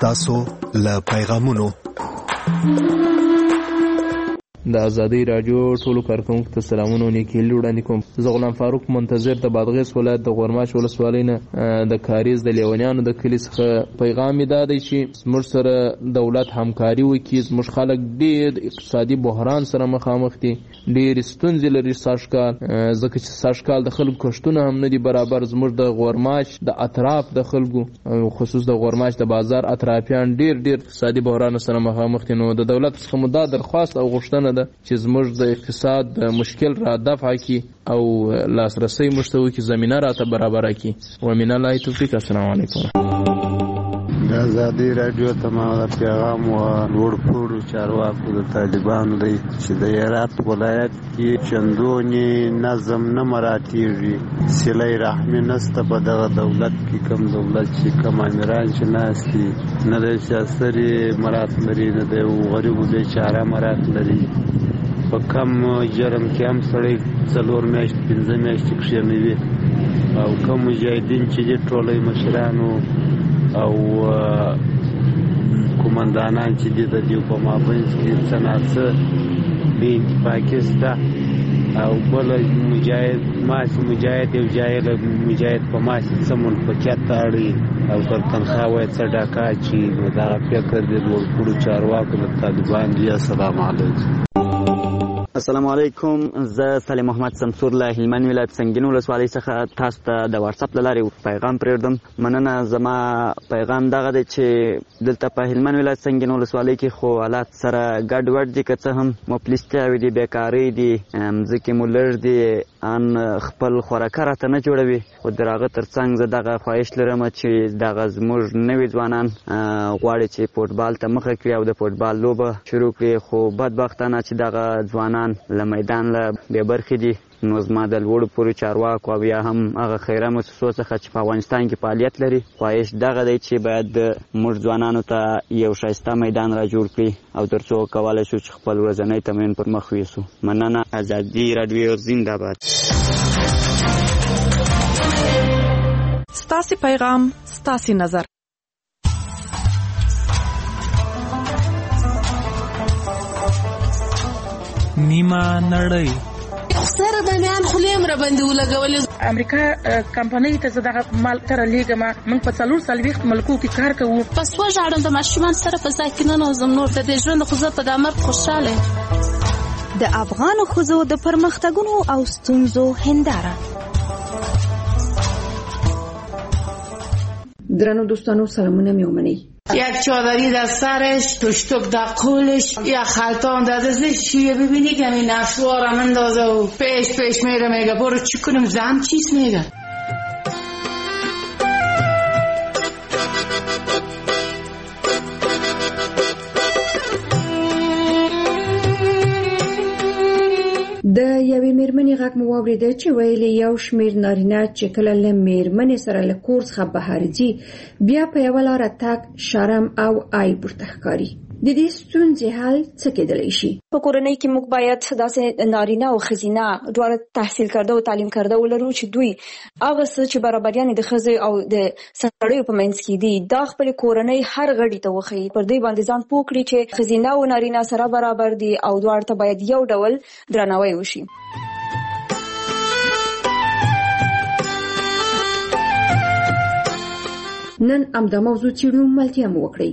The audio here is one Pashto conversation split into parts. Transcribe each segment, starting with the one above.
ستاسو له پیغامونو. د ازادي رادیو ټولو کارکونکو ته سلامونه نیکی وړاندې کوم. زه غلام فاروق منتظر د بادغیس ولایت د غورماش ولسوالۍ نه د کاریز د لیونیانو د کلي څخه پیغام می دادی چې موږ سره دولت همکاري وکړي. موږ خلک ډېر اقتصادي بحران سره مخامخ دي، ډېر ستونزې لري ساشکال، ځکه چې ساشکال د خلکو کښتونه هم نه دي برابر. زموږ د غورماش د اطراف د خلکو خصوص د غورماش د بازار اطرافیان ډېر اقتصادي بحران سره مخامخ دي. نو د دولت څخه مو دا درخواست او غوښتنه ده چې زموږ د اقتصاد مشکل را دفع کړي او لاسرسي مشتوي کې زمينه راته برابر کړي. ومن الله توفیق. السلام علیکم. د ازادي رادیو تمام پیغام و لوړپوړ چارواکو د طالبانو دی چې د هرات ولایت کې چندونی نظم نه مراتیږي، صله رحمي نسته په دغه دولت کې. کم دولت چې کم امیران چې ناستي نه د سیاسري مرات لري، نه د غریبو بیچاره مرات لري. په کم جرم کې هم سړی 4 میاشتې 5 میاشتې کښېنوي، او کم مجاهدین چې دي ټولې مشرانو او کومندانان چې دي د دې په مابین کې څه نه څه بې اتفاقي شته. او بل مجاهد یو جاهل مجاهد په ماسې څه منفقیت اړوي او پر تنخواه وایي څه ډاکه اچي. نو دغه فکر د لوړپوړو چارواکو د طالبان دی. السلام علیکم. السلام علیکم. زه صالح محمد سمسور له هلمند ولایت سنګین ولسوالۍ څخه تاسو ته د واتس اپ له لارې پیغام پرېږدم. مننه. زما پیغام دغه دی چې دلته په هلمند ولایت سنګین ولسوالۍ کې خو حالات سره ګډوډ دي، که څه هم مفلسیتاوې دي، بیکارۍ دي، مځکې مو لږ دي، ان خپل خوراکه راته نه جوړوي. خو د هغه تر څنګ زه دغه خواهش لرم چې دغه زموږ نوي ځوانان غواړي چې فوټبال ته مخه کړي او د فوټبال لوبه شروع کړي. خو بدبختانه چې دغه ځوانان له میدان له بې برخې دي. نو زما د لوړو پورې چارواکو او یا هم هغه خیره مؤسسو څخه چې په افغانستان کې فعالیت لري خواهش دغه دی چې باید موږ ځوانانو ته یو ښایسته میدان را جوړ کړي او تر څو کولی شو چې خپل ورځنی تمرین پر مخ یوسو. مننه. ازادي راډیو زنده باد. ستاسې پیغام ستاسې نظر. نیمه نړۍ سره د میان خلیم را باندې ولګولې. امریکا کمپنۍ ته زه دغه مال تر لیږم. موږ په 440 ملکو کې کار کوو. پس وژاړم د ماشومان سره په ځای کې نه نوزم. نور د دې ژوند خو زه په دا مرګ خوشحاله. د افغانو ښځو د پرمختګونو او ستونزو هنداره. درنو دوستانو سلامونه میومنی. یک چادری در سرش، تشتک در قولش، یک خلطان در دستش. چیه ببینی که این نشوارم اندازه و پیش میره. میگه برو چی کنم زن چیز میگه. د یوې میرمنې غږ مو واورېده چې ویلي یو شمېر نارینه چې کله له میرمنې سره له کور څخه بهر ځي بیا په یوه لاره تګ شرم او عیب ورته ښکاري. د دې ستونزې حل څه کېدلی شي؟ په کورنۍ کې موږ باید داسې نارینه او ښځینه دواړه تحصیل کرده او تعلیم کرده ولرو چې دوی هغه څه چې برابریانې د ښځې او د سړیو په منځ کې دي دا خپلې کورنۍ هر غړي ته وښیي. پر دې باندې ځان پوه کړي چې ښځینه او نارینه سره برابر دي او دواړو ته باید یو ډول درناوی وشي. نن همدا موضوع څېړو، ملتیا مو وکړئ.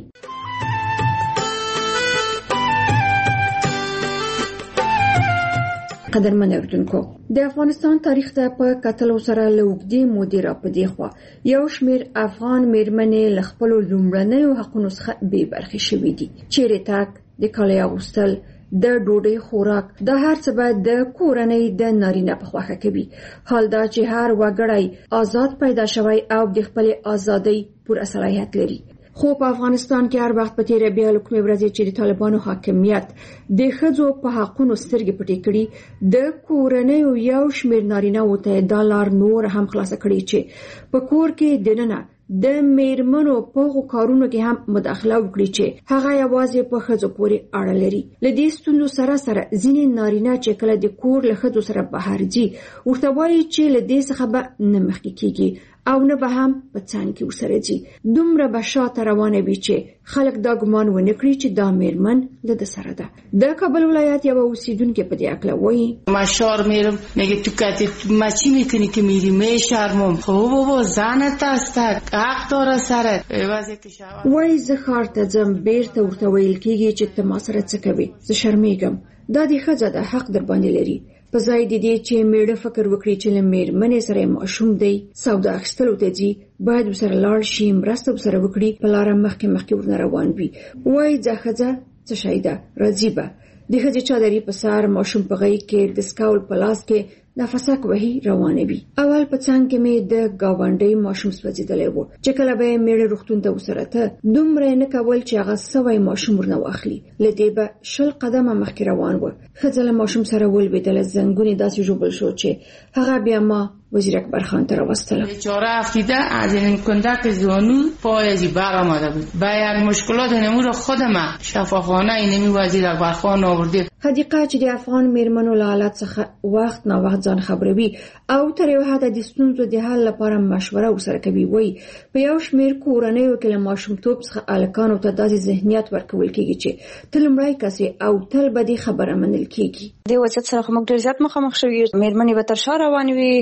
قدرمن اوریدونکو، د افغانستان تاریخ ته په کتلو سره له اوږدې مودې راپدې خوا یو شمېر افغان میرمنې له خپلو لومړنیو حقونو څخه بې برخې شوي دي. چیرې تګ، د کالي اغوستل، د ډوډۍ خوراک، دا هر څه باید د کورنۍ د نارینه په خوښه کوي. حال دا چې هر وګړی آزاد پیدا شوی او د خپلې ازادۍ پوره صلاحیت لري. خو په افغانستان کې هر وخت په تیره بیا له کومې ورځې چې د طالبانو حاکمیت د ښځو په حقونو سترګې پټې کړي، د کورنیو یو شمېر نارینه‌وو ته دا لار نور هم خلاصه کړې چې په کور کې دننه د میرمنو په کارونو کې هم مداخله وکړي چې هغه یوازې په ښځو پورې اړه لري. له دې ستونزو سره ځینې نارینه چې کله د کور له ښځو سره بهر ځي ورته وایي چې له دې څخه به نه مخکې کیږي او نه به هم په څنګ کې ورسره ځي. دومره به شاته روانه وي چې خلک دا ګمان ونه کړي چې دا میرمن له ده سره ده. د کابل ولایت یوه اوسیدونکې په دې هکله وایي: ما شار میرم، میگه تو کتی ما چی میکنی که میری؟ میشرمم. خب بابا زنت است، حق داره سرت. وایي زه ښار ته ځم، بیرته ورته ویل کېږي چې ته ما سره څه کوې؟ زه شرمېږم. دا دې ښځه ده، حق در باندې لري. په ځای د دې چې میړه فکر وکړي چې له میرمنې سره ماشوم دی، سودا اخیستلو ته ځي، باید ورسره لاړ شي، مرسته ورسره وکړي، په لاره مخکې ورنه روان وي. وایي ځه ښځه څه شی ده، راځي به. د ښځې چادري په سر، ماشوم په غېږ کې، د سکول په لاس کې نفسک وهي روانه وي. اول په څنګ کې مې د ګاونډۍ ماشوم سوځېدلی و چې کله به یې میړه روغتون ته ورسره ته، دومره یې نه کول چې هغه سوی ماشوم ورنه واخلي. له دې به 20 قدمه مخکې روان و. ښځه له ماشوم سره ولوېدله، زنګون یې داسې ژوبل شو چې هغه بیا ما وزیر اکبر خان ته راوستله. بیچاره افتیده از این کندک زانو پایزی بر آمده بود. با یک مشکلات نمور خودم شفاخانه اینمی وزیر اکبر خان آورده. حدیقه چې د افغان میرمنو له حالت څخه وخت نا وخت ځان خبروي او تر یو حده د ستونزو د حل لپاره مشوره ورسره کوي. وایي په یو شمېر کورنیو کې له ماشومتوب څخه هلکانو ته داسې ذهنیت ورکول کېږي چې ته لومړی کس او تل به دې خبره منل کېږي. د وضعیت سره خو موږ ډېر زیات مخامخ شوي یو. میرمنې به تر شا روانې وي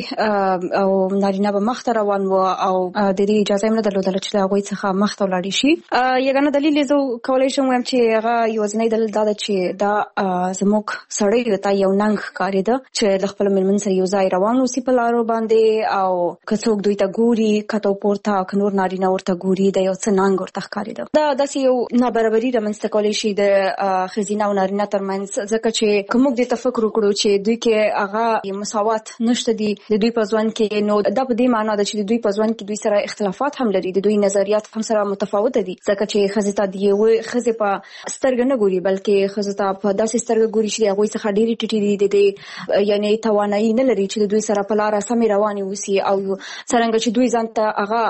او نارینه به مخ ته روان و او د دې اجازه یې نه درلودله چې د هغوی څخه مخ ته ولاړې شي. یګانه دلیل یې زه کولی شم ووایم چې هغه یوازینی دلیل دا ده چې دا زموږ سړی ته یو ننګ ښکارېده چې د خپلو میرمنو سره یو ځای روان اوسي په لارو باندې، او که څوک دوی ته ګوري کته پورته، که نور نارینه ورته ګوري، د یو څه ننګ ورته ښکارېده. دا داسې یو نابرابري رامنځته کولی شي د ښځینه او نارینه ترمنځ، ځکه چې که موږ دې ته فکر وکړو چې دوی کې هغه مساوات نشته دي د دوی په ژوند کې، نو دا په دې معنا ده چې د دوی په ژوند کې دوی سره اختلافات هم لري، د دوی نظریات هم سره متفاوته دي، ځکه چې ښځې ته د یوې ښځې په سترګه نه ګوري، بلکې ښځو ته په داسې سترګه ګوري چې د هغوی څخه ډېرې ټیټې دي، د دې یعنې توانایي نه لري چې د دوی سره په لاره سمې روانې اوسي، او څرنګه چې دوی ځان ته هغه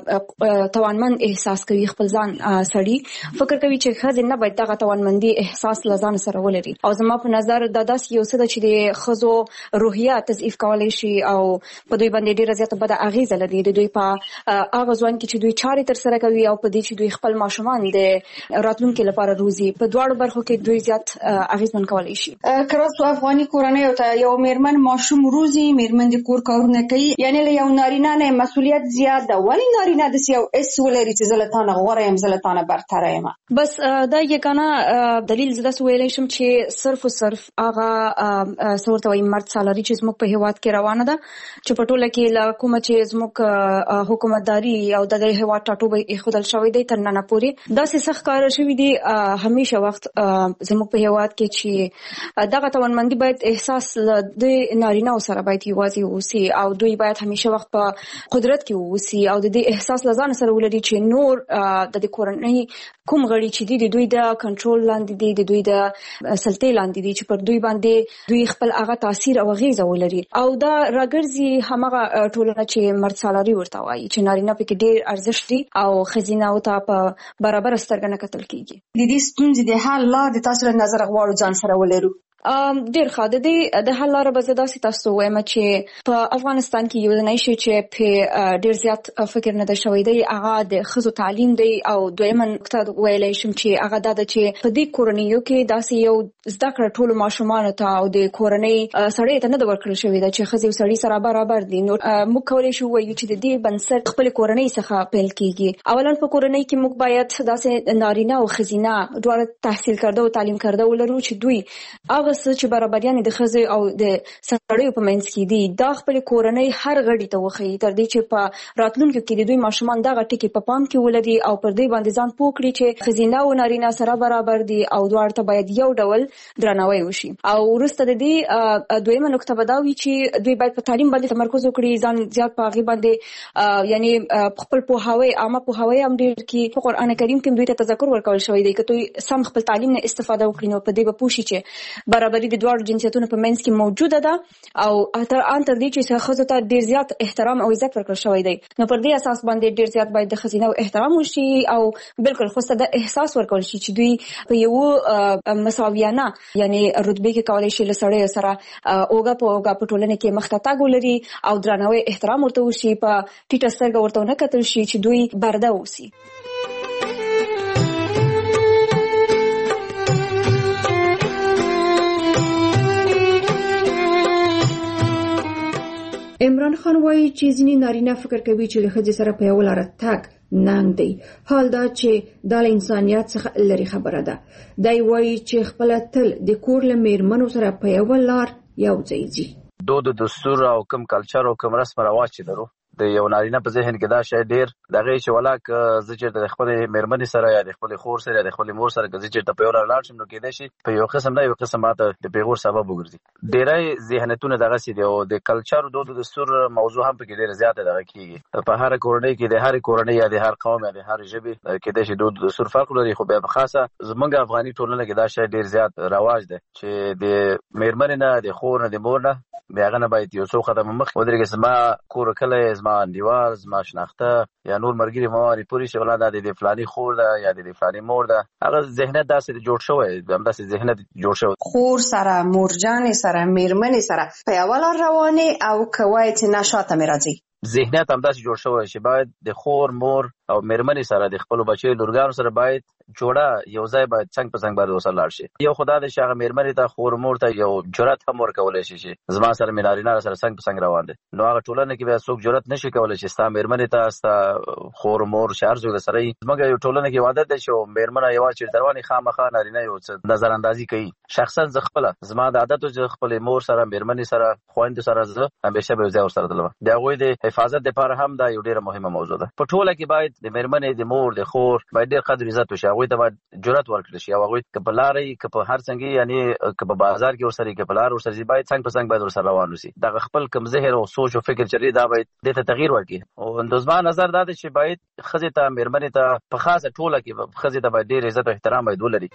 توانمند احساس کوي، خپل ځان سړي فکر کوي چې ښځې نه باید دغه توانمندي احساس له ځان سره ولري. او زما په نظر دا داسې یو څه ده چې د ښځو روحیه تضعیف کولی شي او په دوی باندې ډېره زیاته بده اغېزه لري، د دوی په هغه ژوند کې چې دوی چارې ترسره کوي او په دې چې دوی خپل ماشومان د راتلونکي لپاره روزي، په دواړو برخو کې دوی زیات اغېزمن کولی شي. که راستو افغاني کورنیو ته یو میرمن ماشوم روزي، میرمن د کور کارونه کوي، یعنې له یو نارینه نه مسؤلیت زیات ده، ولې نارینه داسې یو اس ولري چې زه له تا نه غوره یم، زه له تا نه برتره یم؟ بس دا یګانه دلیل زه داسې ویلی شم چې صرف او صرف هغه څه ورته وایي مرد سالاري چې زموږ په هېواد کې روانه ده، چې په ټوله کې له کومه چې زموږ حکومتداري او د دې هېواد ټاټوبی ایښودل شوی دی تر ننه پورې داسې څه ښکاره شوي دي همیشه وخت زموږ په هېواد کې چې دغه توانمندي باید احساس د نارینه‌و سره باید یوازې اوسي او دوی باید همیشه وخت په قدرت کې اوسي او د دې احساس له ځان سره ولري چې نور د دې کورنۍ کوم غړي چې دي د دوی د کنټرول لاندې دي، د دوی د سلطې لاندې دي، چې پر دوی باندې دوی خپل هغه تاثیر او اغېزه ولري. او دا راګرځي همغه ټولنه چې مرد سالاري ورته وایي، چې نارینه پکې ډېر ارزښت دي او ښځینه‌و ته په برابره سترګه نه کتل کېږي. د دې ستونزې د حل لارې تاسو له نظره غواړو ځان سره ولرو؟ ډېر ښه. د دې د حل لاره به زه داسې تاسو ته ووایم چې په افغانستان کې یوازینی شی چې پې ډېر زیات فکر نه دی شوی دی هغه د ښځو تعلیم دی، او دویمه نکته ویلی شم چې هغه دا ده چې په دې کورنیو کې داسې یو زده کړه ټولو ماشومانو ته او د کورنۍ سړی ته نه ده ورکړل شوې ده چې ښځې او سړي سره برابر دي. نو موږ کولی شو ووایو چې د دې بنسټ خپلې کورنۍ څخه پیل کېږي. اولا په کورنۍ کې موږ باید داسې نارینه او ښځینه دواړه تحصیل کرده او تعلیم کرده ولرو چې دوی هغه څه چې برابریانې د ښځې او د سړیو په منځ کې دي دا خپلې کورنۍ هر غړي ته وښیي، تر دې چې په راتلونکي کې د دوی ماشومان دغه ټکي په پام کې ولري او پر دې باندې ځان پوه کړي چې ښځینه او نارینه سره برابر دي او دواړو ته باید یو ډول درناوی وشي. او وروسته د دې دویمه نکته به دا وي چې دوی باید په تعلیم باندې تمرکز وکړي، ځان زیات په هغې باندې یعنې خپل پوهاوی عامه پوهاوی هم ډېر کړي. په قرآن کریم کې دوی ته تذکر ورکول شوی دی که دوی سم خپل تعلیم نه استفاده وکړي نو په دې به پوه شي چې برابري د دواړو جنسیتونو په منځ کې موجوده ده او تر دې چې ښځو ته ډېر زیات احترام او عزت ورکړل شوی دی. نو پر دې اساس باندې ډېر زیات باید د ښځینه احترام وشي او بالکل خو ته د احساس ورکول شي چې دوی په یو مساویانه یعنې رتبې کې کولی شي له سړیو سره اوږه په اوږه په ټولنه کې مخ ته تګ ولري او درناوی احترام ورته وشي، په ټیټه سترګه ورته ونه کتل شي چې دوی برده اوسي. عمران خان وایي چې ځینې نارینه فکر کوي چې له ښځې سره په یوه لاره تګ ننګ دی، حال دا چې دا له انسانیت څخه لرې خبره ده. دی وایي چې خپله تل د کور له میرمنو سره په یوه لار یو ځای ځي. دود دستور او کوم کلچر او کوم رسم رواج چې درو د یو نارینه په ذهن کې دا شی ډیر دغه چې ولاک زه چې د خپل میرمنې سره یا د خپل خور سره یا د خپل مور سره چې ته په یو لاړ شم نو کېدای شي په یو قسم نه یو قسم ماته د پیغور سبب وګرځي. ډیرای ذهنیتونه دغه سي دی او د کلچر او دود دستور موضوع هم په کې ډیر زیاته دغه کیږي. په هر کورنۍ کې د هر کورنۍ یا د هر قوم یا د هر ژبې کېدای شي دود دستور فرق لري، خو په خاصه زمونږ افغاني ټولنه کې دا شی ډیر زیات رواج دی چې د میرمنې نه د خور نه د مور نه بیاغه نه باید یو څو قدم مخ ودرېږي. زما کور کله زما انډیوال زما شناخته یا نور مرګري مواري پوری شغله ده د فلاني خور ده یا د فلاني مور ده، هغه ذهنیت داسې جوړ شوی، همداسې ذهنیت جوړ شوی. خور سره مورجانې سره میرمنې سره په یوه لار روانې او که وایي چې نه شاته مې راځي. ذهنیت همداسې جوړ شوی چې باید د خور مور او میرمنې سره د خپل بچي لورګانو سره باید جوړه یو ځای باید څنګ په څنګ باید وسره لاړ شي. یو خدای د شغه میرمنې ته خور مور ته یو جرأت هم ورکولای شي چې زما سره مینارینه سره څنګ په څنګ روان دي. نو هغه ټولنه کې به څوک جرأت نشي کولای چې ستا میرمنې ته ستا خور مور شهر زوی سره زموږ یو ټولنه کې عادت ده چې میرمنه یو چې درواني خامخا نارینه یو څه نظر اندازي کوي. شخصا ز خپل زما د عادت او خپل مور سره میرمنې سره خويند سره زه همیشه به ځای ورسره دلم. د هغه د حفاظت لپاره هم دا یو ډیره مهمه موضوع ده. په ټوله کې باید د میرمنې د مور د خور باید ډیر قدر عزت وشي، هغه ته باید جرأت ورکړي شي. هغه کپلاري کپ هر څنګه یعنی کپ بازار کې ورسره کپلار ورسره باید څنګه په څنګه باید ورسره روان وسی. دا خپل کم ذهن او سوچ او فکر چری دا باید د ته تغییر ورکړي. او اندوزما نظر دا چې باید خزه ته میرمنې ته په خاصه ټوله کې خزه ته باید ډیر عزت او احترام باید ولري.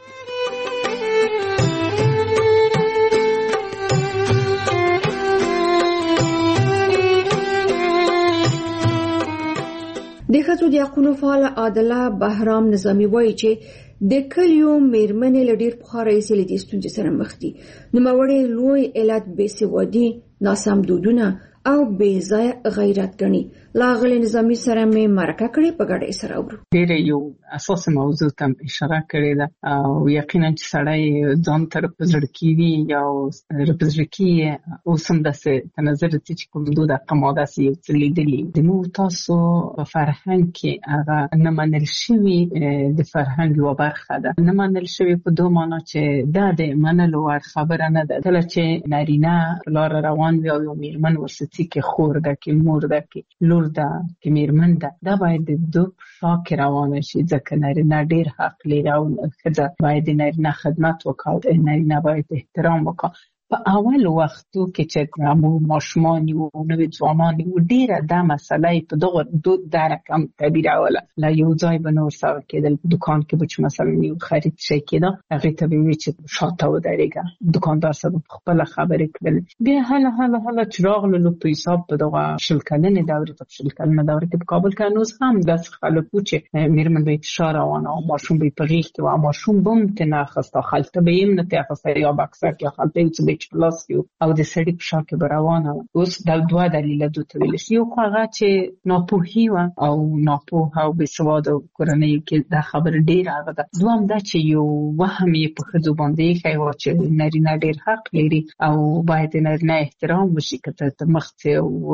د ښځو د حقونو فعال عادله بهرام نظامي وایي چې د کلیو میرمنې له ډېر پخوا راهیسې له دې ستونزې سره مخ دي. نوموړی لوی علت بېسوادي، ناسم دودونه او بې ځایه غیرت ګڼي. له ښاغلي نظامي سره مې مرکه کړې، په ګډه یې سره اورو. ډېره یو اساسي موضوع ته اشاره کړې ده او یقینا چې سړی ځان ته په زړه کې وي یا په زړه کې اوس هم داسې په نظر راځي چې کوم دود ما داسې یو څه لیدلي زموږ تاسو په فرهنګ کې هغه نه منل شوي د فرهنګ یوه برخه ده. نه منل شوي په دو معنا چې دا د منلو وړ خبره نه ده. کله چې نارینه په لاره روان وي او یو میرمن ورسره کې خور ده کې مور ده کې لور ده کې میرمن ده، دا باید د دو شا کې روانه شي، ځکه نارینه ډېر حق لري او ښځه باید د نارینه خدمت وکړي، نارینه باید احترام وکړي. په اول وختو کې چې ماشومان یو نوې ځوانان یو ډېره دا مسله په دغه دود دا رقم تعبیروله. لا یو ځای به نور سره کېدل، په دکان کې به چې مثلا یو خرید شي کېده هغې ته به وي چې شاته ودرېږه، دکاندار سره به خپله خبرې کړل. بیا هله چې راغللو په حساب په دغه شل کلنې دورې ته په شل کلنه دوره کې په کابل کې هنوز هم داسې خلک وو چې میرمن به یې تشا روانه او ماشوم به یې په غېږ کې و او ماشوم به هم ترې نه اخسته، خلطه به یې هم نه ترې اخسته یا بکسک یا خلطه یې څه پلاس یو او د سړي په شا کې به روانه وه. اوس دا دوه دلیله دو ته ویلی شي. یو خو هغه چې ناپوهي وه او ناپوه او بېسواده کورنیو کې دا خبره ډېره هغه ده. دوهم دا چې یو وهم یې په ښځو باندې ایښی و چې نارینه ډېر حق لري او باید د نارینه احترام وشي، که ته مخ څې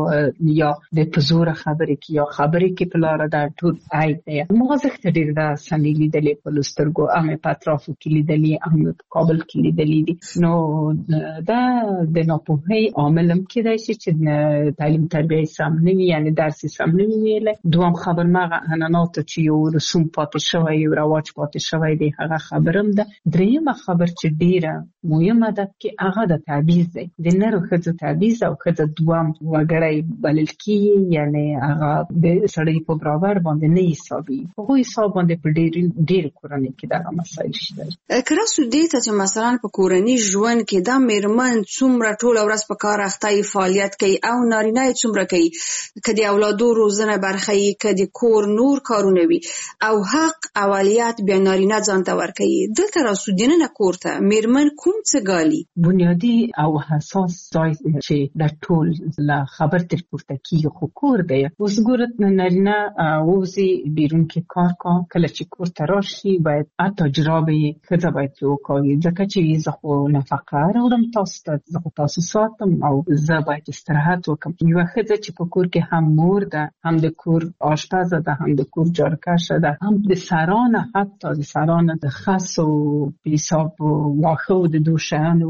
یا د په زوره خبرې کې یا خبرې کې په لاره دا ټول عیب دی. ما ځکه ډېر دا سمې لیدلې په سترګو، هم په اطرافو کې لیدلې، هم په کابل کې لیدلې دي. نو دا د ناپوهۍ عامل هم کېدای شي چې تعلیم تربیه سم نه وي، یعنی درس سم نه وي ویلی. دوهم خبر مغه عنعناتو چې یو رسوم پاتې شوی، یو رواج پاتې شوی دی، هغه خبر هم ده. دریمه خبر چې ډېره مهمه ده کې هغه د تعویض دی، د نرو ښځو تعویض او ښځه دوهم وګړی بلل کېږي، یعنی هغه د سړي په برابر باندې نه حسابي. په هغو حساب باندې په ډېرې کورنۍ کې دغه مسایل شته. که راسو دې ته چې مثلا په کورني ژوند کې دا میرمن څومره ټول ورځ په کار اخته فعالیت کوي او نارینه څومره کوي، که د اولادو روزنه برخه یې، که د کور نور کارونه وي او حق اولیت بیا نارینه ځان ته ورکوي. دلته راسو دننه کور ته میرمن کوم څه ګالي؟ بنیادی او حساس ځای چې د ټول له خبر تر پورته کیږي خو کور دی. اوس ګوره نارینه ووځي بیرون کې کار کا، کله چې کور ته راشي باید حتی جرابې یې ښځه باید پرې وکاږي، ځکه چې زه خو نفقه راوړم تاسو ته، زه خو تاسو ساتم او زه باید استراحت وکړم. یوه ښځه چې په کور کې هم مور ده، هم د کور آشپزه ده، هم د کور جارکشه ده، هم د سرانه، حتی د سرانه د خس او پیساب و واښه و د دوشیانو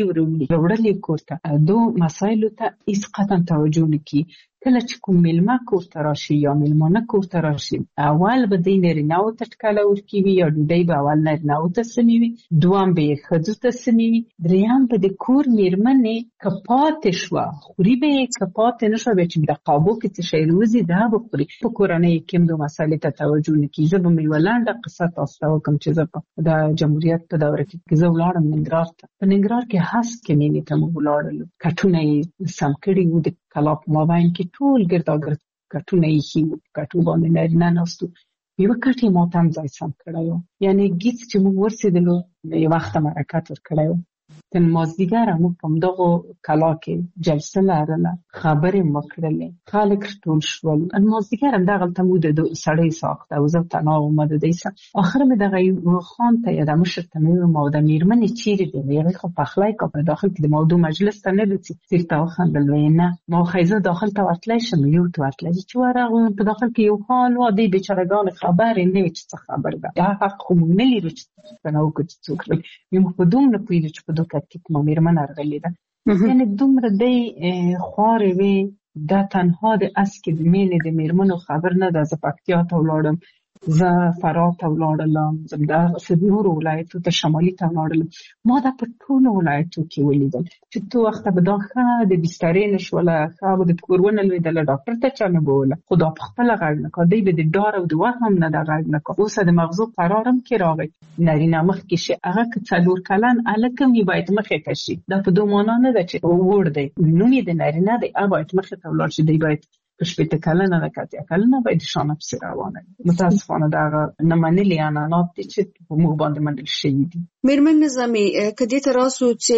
وړلې کور ته، دو مسایلو ته هیڅ قطعا توجه نه کوي. کله چې کوم میلمه کور ته راشي یا میلمانه کور ته راشي، اول به د نارینه‌و ته ټکله ورکوي یا ډوډۍ به اول نارینه‌و ته سمې وي، دویم به یې ښځو ته سمې وي، دریم به د کور میرمنې که پاتې شوه خوري به یې، که پاتې نه شوه بیا چې د قابو کې څه شی روزي دا به خوري. په کورنۍ کې هم د مسایلې ته توجه نه کوي. زه به مې یوه لنډه قصه تاسو ته وکړم چې زه په د جمهوریت په دوره کې زه ولاړم ننګرهار ته. په ننګرهار کې هسک کې مینې ته موږ ولاړلو، کټونه یې سم کړي وو، د کلا په مابین کې ټول ګرداګرد کټونه ایښي وو، کټو باندې نارینه ناست وو. یوه کټ یې ما ته هم ځای سم کړی وو، یعنې ګیڅ چې موږ ورسېدلو یو وخته حرکت ورکړی وو. تن مازدیګره موږ په همدغو کلا کې جلسه لرله، خبرې مو کړلې، خلک ټول شول. مازدیګر همدغلته موږ د سړی ساخته او زه تنها وم د دوی سره. آخر مې دغه خان ته یا د مشر ته مې وویل ما د میرمنې چیرې دی؟ هغې خو پخلی کا په داخل کې د موضوع مجلس ته نه رسي. سیر ته وخندل، ویې نه ما خو زه داخل ته ورتلی شم. یو ته ورتلی چې ورغلم په داخل کې یو خان و، دې بېچارهګانې خبرې نه وي چې څه خبر ده، دا حق خو موږ نه لرو چې پوښتنه وکړو چې څوک راغلی. موږ په دومره پوهېږو چې په دغه کې کومه میرمن راغلې ده، یعنې دومره دی خوارې وې. دا تنها د اسکې د مینې د میرمنو خبر نه ده. زه پکتیا ته ولاړم، زه فراه ته ولاړلم، زه دغسې نورو ولایتو ته شمالي ته ولاړلم. ما دا په ټولو ولایتو کې ولیدل چې تو وخته به دا ښه د بسترې نه شوله، ښه به د کور ونه لوېدله، ډاکټر ته چا نه بوله، خو دا پخپله غږ نه کا. دوی به د ډار او د وهم نه دا غږ نه کا. اوس د مغزو قرار هم کې راغی، نارینه مخکې شي، هغه که 4 کلن هلک هم یې باید مخې ته شي. دا په دو معنا نه ده چې وړ دی، نوم یې د نارینه دی، هغه باید مخې ته ولاړ شي. دی باید په 80 کلنه نه که 80 کلنه باید شانه پسې روانه وي. متاسفانه دغه نه منلي عنعنات دي چې په موږ باندې منل شوي دي. میرمن نظامي، که دې ته راسو چې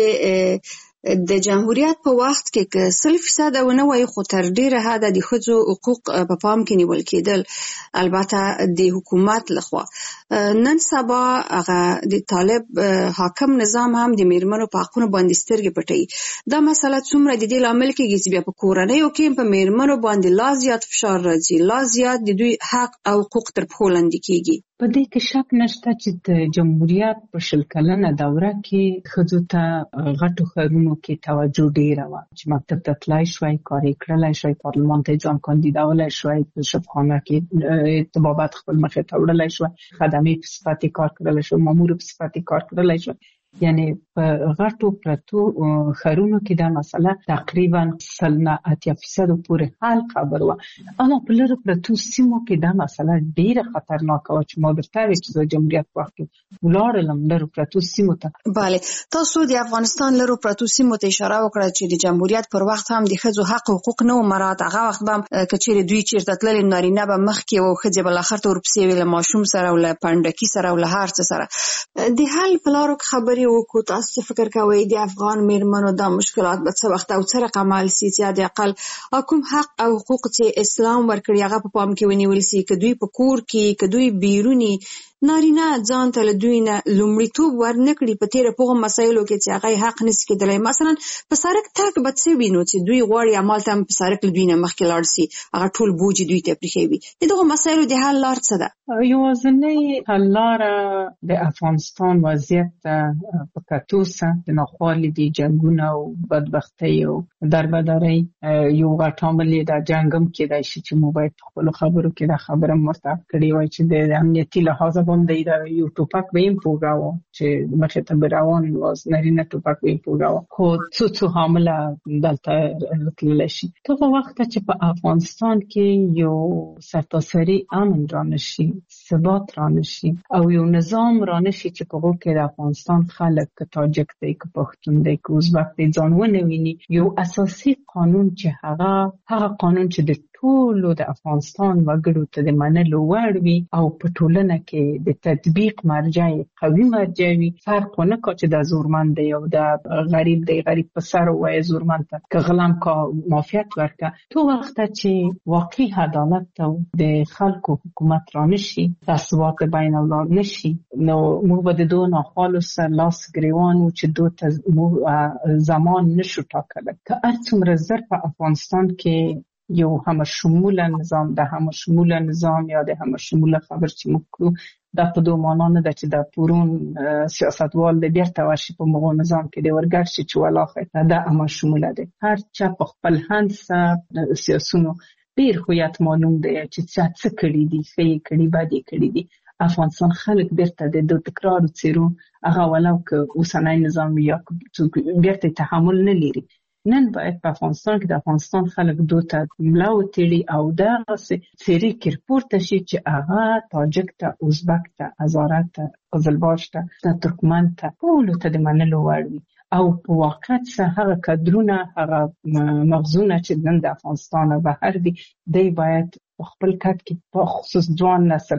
د جمهوریت په وخت کې که 100% ونه وایي خو تر ډیره حده د ښځو حقوق په پام کې نیول کېدل، البته د حکومت لخوا. نن سبا هغه د طالب حاکم نظام هم د میرمنو په حقونو باندې سترګې پټوي. دا مسله څومره د دې لامل کېږي چې بیا په کورنیو کې په میرمنو باندې لا زیات فشار راځي، لا زیات د دوی حق او حقوق تر پښو لاندې کېږي. په دې کې شک نشته چې د جمهوریت په 100 کلنه دوره کې ښځو ته غټو ښارونو کې توجه ډېره وه، چې مکتب ته تلای شوی، کار یې کړلی شوی، پارلمان ته ځان کاندیدولی شوی، په شفخانه کې طبابت خپل مخې ته وړلی شوی، خدمې په صفت یې کار کړلی شوی، مامور په صفت یې کار کړلی شوی. یعنی په غټو پرتو ښارونو کې دا مسله تقریبا 80% پورې حل خبر وه. اما په لرو پرتو سیمو کې دا مسله ډېره خطرناکه وه چې ما درته ویل چې د جمهوریت په وخت کې ولاړلم لرو پرتو سیمو ته. بله، تاسو د افغانستان لرو پرتو سیمو ته اشاره وکړه چې د جمهوریت پر وخت هم د ښځو حق او حقوق نه و مراعات. هغه وخت به که چیرې دوی چیرته تللې نارینه به مخکې و، ښځې به له خر ته ورپسې وې، له ماشوم سره او له پنډکي سره او له هر څه سره. د حل په لارو کې خبرې وکړو. تاسو څه فکر کوئ د افغان میرمنو دا مشکلات به څه وخت او څه رقم حل سي چې د اقل کوم حق او حقوق چې اسلام ورکړي هغه په پام کې ونیول سي؟ که دوی په کور کې، که دوی بیروني، نارینه ځان ته له دوی نه لومړیتوب ورنکړي په تېره په هغو مسایلو کې چې هغه حق نشي کېدلی. مثلا په سړک تګ به څه وي نو چې دوی غواړي همالته هم په سړک له دوی نه مخکې لاړ سي، هغه ټول بوج دوی ته پرېښوي. د دغو مسایلو د حل لار څه ده؟ یوازینۍ حل لاره د افغانستان وضعیت په کتو سه د ناخوالې د جنګونه او بدبختۍ او دربدرۍ یو غټ عامل یې دا جنګ هم کېدای شي چې موږ باید په خپلو خبرو کې دا خبره هم ورته کړې وای چې د امنیتي لحاظه باندې دا یو ټوپک به یې پوګاوه چې مخې ته به روان واز، نارینه ټوپک به یې پوګاوه، خو څو حامله دلته تللی شي. دغه وخت چې په افغانستان کې یو سرتاسري امن رانشي، ثبات رانشي او یو نظام رانشي چې په هغو کې د افغانستان خلک که تاجک دی که پښتون دی که ازبک دی ځان ونه ویني یو اساسي قانون چې هغه قانون چې د ټولو د افغانستان وګړو ته د منلو وړ وي او په ټولنه کې د تطبیق مرجع قوي مرجع وي فرق ونه کوي چې د زورمند دی او د غریب په سر وای زورمند ته که غلام کا مافیات ورکه تو وخت چې واقعي عدالت ته د خلکو حکومت را نشي د ثبات بین الله نشي نو موږ به د دوه ناخوالو سر لاس ګریوان و چې دوه زمان نشو ټاکلی که هر څومره زر په افغانستان کې یو همشموله نظام د همشموله نظام یا د همشموله خبر چې موږ کړو دا په دوه معنا نه ده چې د پورون سیاستوال د بیرته ورشي په مغو نظام کې د ورګړ شي چې ولاخه دا همشموله ده هر چا په خپل هند سره سیاسونو ډیر هویت معلوم دی چې څه کړی دي څه کړی باندې کړی دي افغانستان خلک بیرته د تکرار څیرو هغه ولو که اوسنۍ نظام یا بیرته تحمل نه لري نن باید په افغانستان کې د افغانستان خلک دوته ملا وتړي او دغه څیرې کې پورته شي چې هغه تاجک ته ازبک ته هزاره ته قزلباش ته ترکمن ته ټولو ته د منلو وړ وي او په واقعیت سره هغه کادرونه هغه مغزونه چې نن د افغانستان بهر دي دی باید خپل کټ کې په خصوص ځوان نسل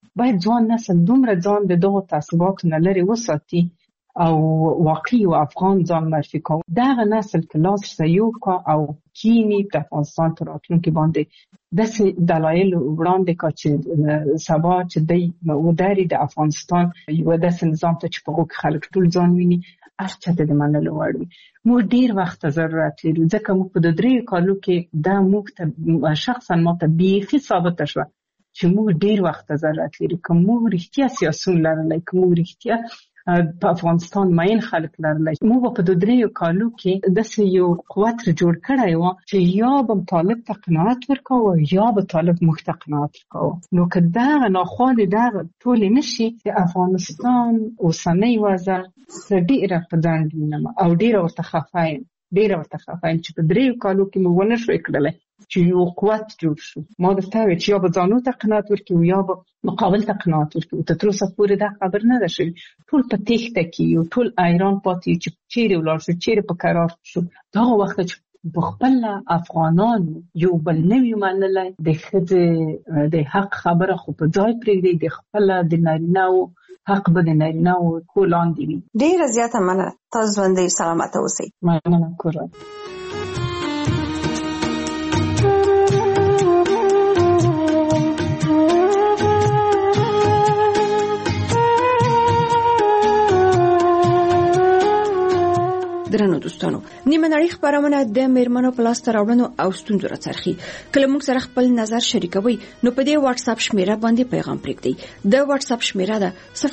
دومره ځان د دغو تعصباتو نه لرې وساتي او واقعي او افغان ځان معرفي کوي دغه نسل که لاس سیو کا او کینی په افغانستان تر راتلونکي باندې داسې دلایل وړاندې کا چې سبا چې دی وداري د افغانستان یو داسې نظام ته چې په هغو کې خلک ټول ځان ویني هر چا ته د منلو وړ وي موږ ډېر وخت ضرورت لرو ځکه موږ په 3 کالو کې دا موږ ته شخصا ماته بیخي ثابته شوه چې موږ ډېر وخت ضرورت لرو که موږ رښتیا سیاسون لرلی که موږ رښتیا په افغانستان ماین خلک لرلی موږ په 3 کالو کې داسې یو قوت جوړ کړی و چې یا به طالب ته قناعت ورکاوه یا به طالب موږ ته قناعت ورکاوه نو که دغه ناخوالې دغه ټولې نشي د افغانستان اوسنۍ وضع ډېره په ځنډ وینم او ډېره ورته خفه یم چې په 3 کالو کې موږ ونه شوی کړلی چې یو قوت جوړ شو ما درته ویل چې یا به ځانو ته قناعت ورکړو یا به مقابل ته قناعت ورکړو تر اوسه پورې دا خبر نه ده شوې ټول په تېښته کې یو ټول ایران پاتې چې چیرې ولاړ شو چیرې په قرار شو دغه وخت چې په خپل افغانان یو بل نوی منلی د ښځې د حق خبره خو په ځای پرېږدي د خپل د نارینه‌و حق به د نارینه‌و خو لاندې وي ډېره زیاته مننه تاسو ژوندۍ سلامته اوسئ مننه کورا درنو دوستانو نیمه نړۍ خبرونه د میرمنو په لاس راوړنو او ستونزو راڅرخي کله موږ سره خپل نظر شریکوي نو په دې واتس اپ شمیره باندې پیغام پرېږدئ د واتس اپ شمیره ده 0040221140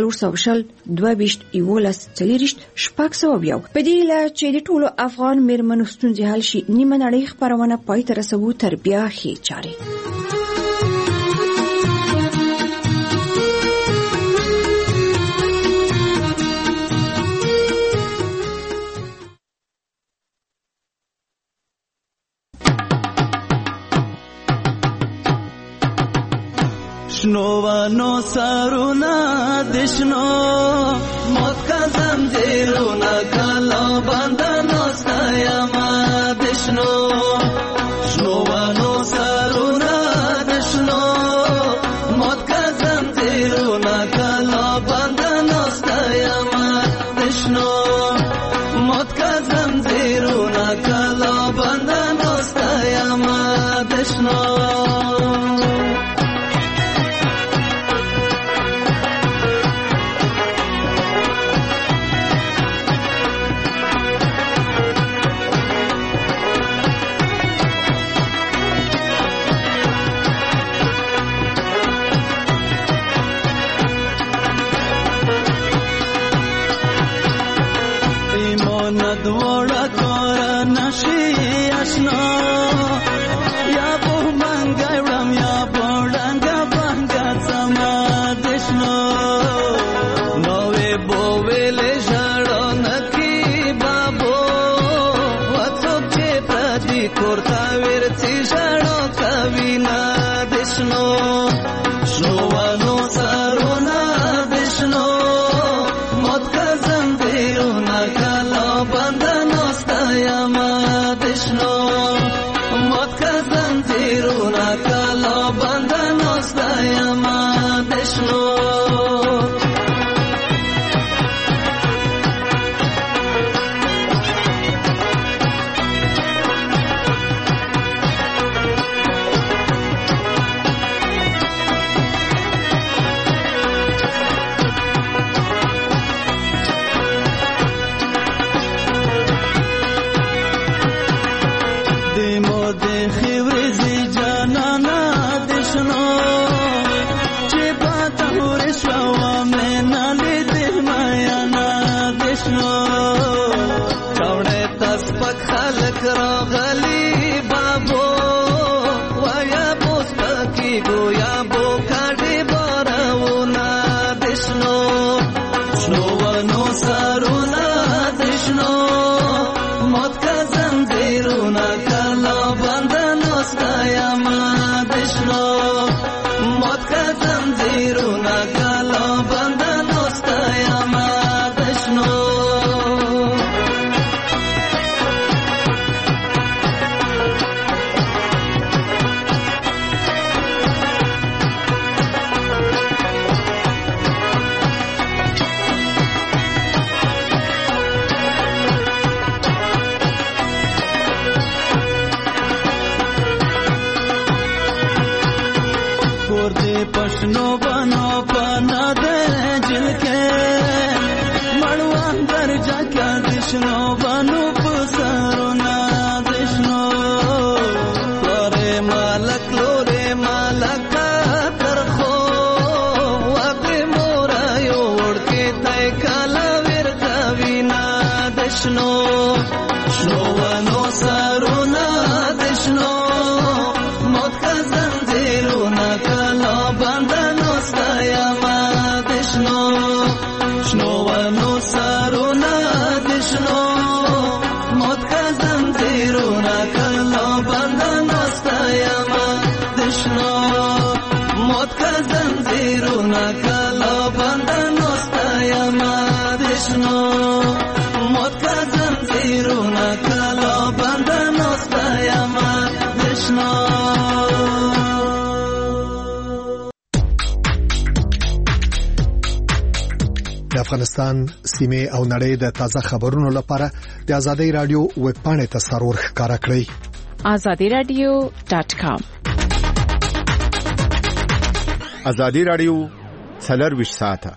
په دې لا چې د ټولو افغان میرمنو ستونزې حل شي نیمه نړۍ خبرونه پای ته رسوو تر بیا ښې چارې شنوانو سارونا دشنو موت کا زنجیرونا کلا باندنو ستایما دشنو شنوانو سارونا دشنو موت کا زنجیرونا کلا باندنو ستایما دشنو موت کا زنجیرونا کلا باندنو ستایما دشنو ما دشنو افغانستان سیمه او نړۍ د تازه خبرونو لپاره د آزادۍ رادیو ویب پاڼې ته سرور ښکارا کړئ azadiradio.com آزادۍ رادیو 24 ساعته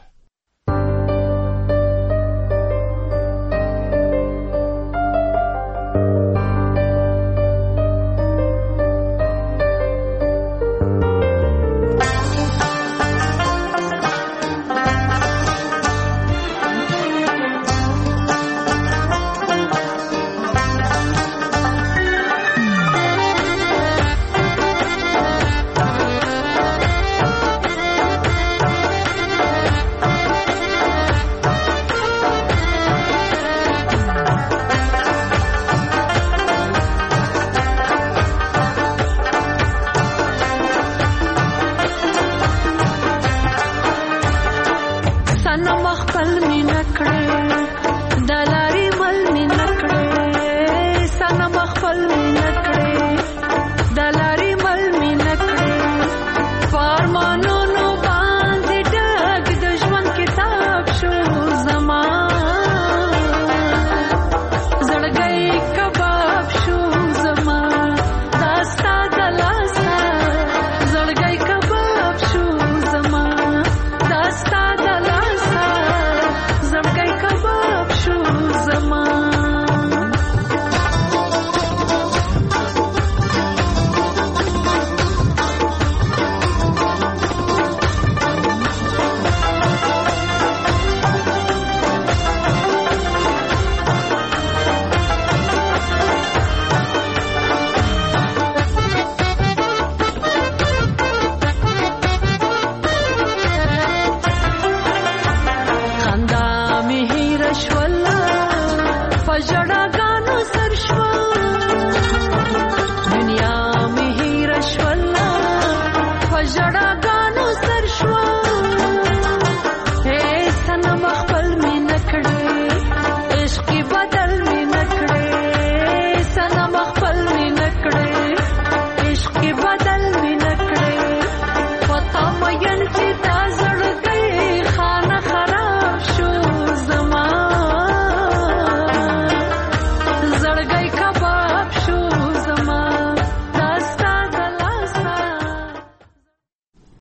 ژړاګانو سر شوه